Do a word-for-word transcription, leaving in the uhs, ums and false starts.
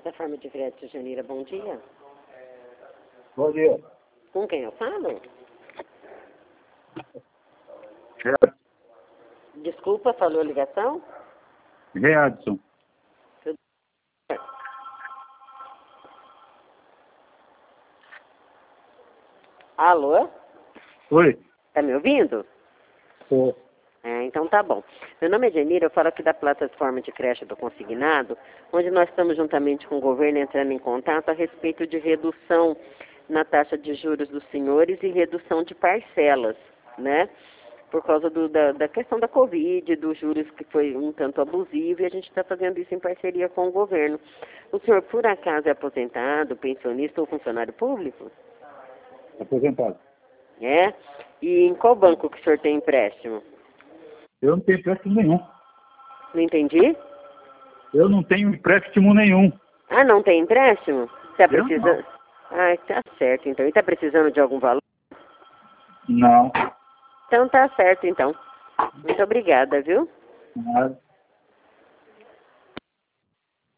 plataforma de crédito Janira, bom dia. Bom dia. Com quem eu falo? Readson. Desculpa, falou a ligação? Readson. Tudo bem? Alô? Oi. Tá me ouvindo? Tô. É, então tá bom. Meu nome é Janira, eu falo aqui da plataforma de creche do Consignado, onde nós estamos juntamente com o governo entrando em contato a respeito de redução na taxa de juros dos senhores e redução de parcelas, né? Por causa do, da, da questão da Covid, dos juros que foi um tanto abusivo, e a gente está fazendo isso em parceria com o governo. O senhor, por acaso, é aposentado, pensionista ou funcionário público? Aposentado. É? E em qual banco que o senhor tem empréstimo? Eu não tenho empréstimo nenhum. Não entendi? Eu não tenho empréstimo nenhum. Ah, não tem empréstimo? Está Eu precisando? Ah, tá certo, então. E está precisando de algum valor? Não. Então tá certo, então. Muito obrigada, viu? Nada.